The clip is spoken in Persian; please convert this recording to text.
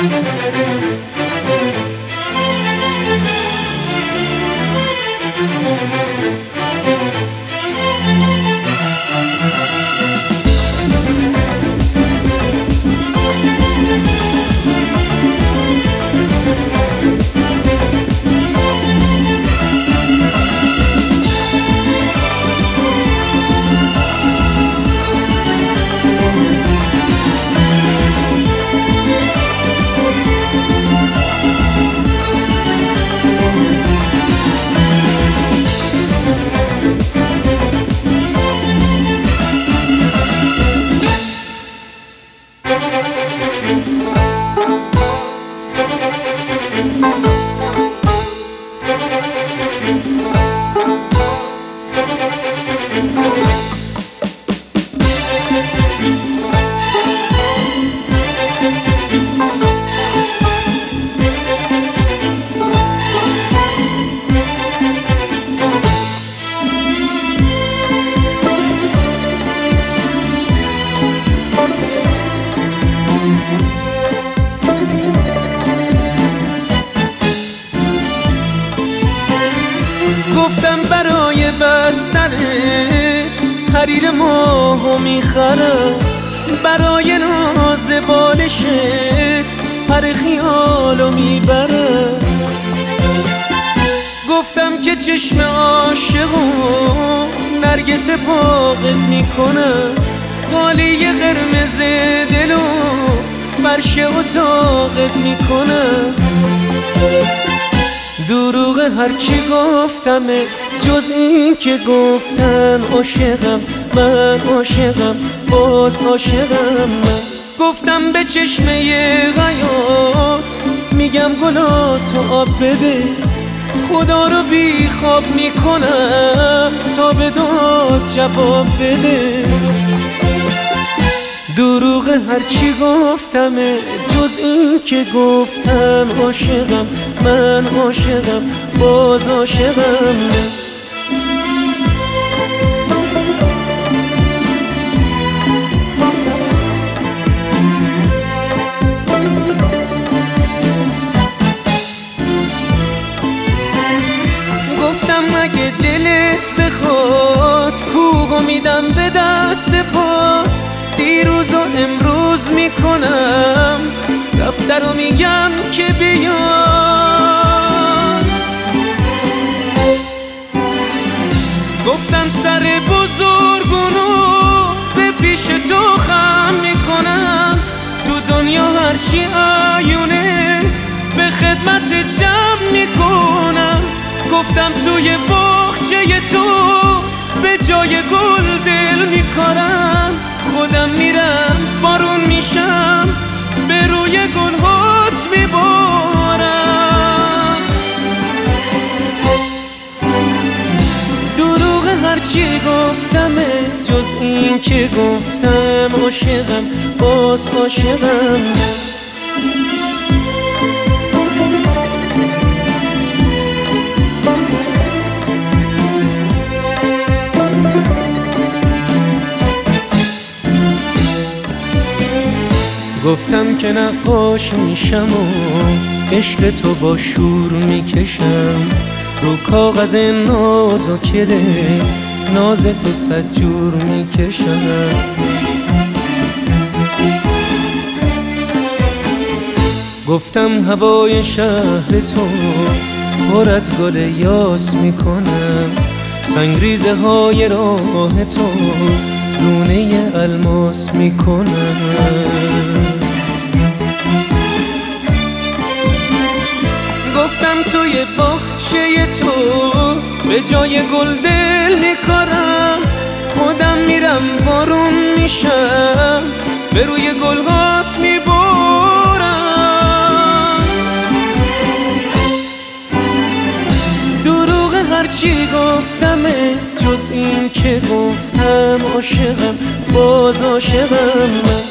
گفتم برای بستنت حریر ماهو میخرم، برای ناز بالشت پر خیالو میبرم. گفتم که چشم عاشقو نرگس پاقت میکنم، قالی قرمز دلو فرش اتاقت میکنم. دروغ هرچی گفتم جز این که گفتن عاشقم من، عاشقم باز عاشقم من. گفتم به چشمه حیات میگم گلاتو آب بده، خدا رو بی خواب میکنم تا به داد جواب بده. دروغ هرچی گفتم جز این که گفتم عاشقم من، عاشقم باز عاشقم من. گفتم اگه دلت بخواد کوهو میدم به دست پا، دیروز و امروز میکنم دفتر رو میگم که بیان. گفتم سر بزرگونو به پیش تو خم میکنم، تو دنیا هرچی عیونه به خدمت جمع میکنم. گفتم توی باغچه تو به جای گل دل میکارم، خودم میرم بارون میشم به روی گلهات میبارم. دروغ هرچی گفتم جز این که گفتم عاشقم باز عاشقم. گفتم که نقاش میشم و عشق تو با شور میکشم، رو کاغذ ناز و کده ناز تو صد جور میکشم. گفتم هوای شهر تو پر از گل یاس میکنم، سنگریزه های راه تو دونه الماس میکنم. گفتم توی باغچه تو به جای گل دل میکارم، خودم میرم بارون میشم به روی گلهات میبارم. دروغ هرچی گفتم جز این که گفتم عاشقم باز عاشقم من.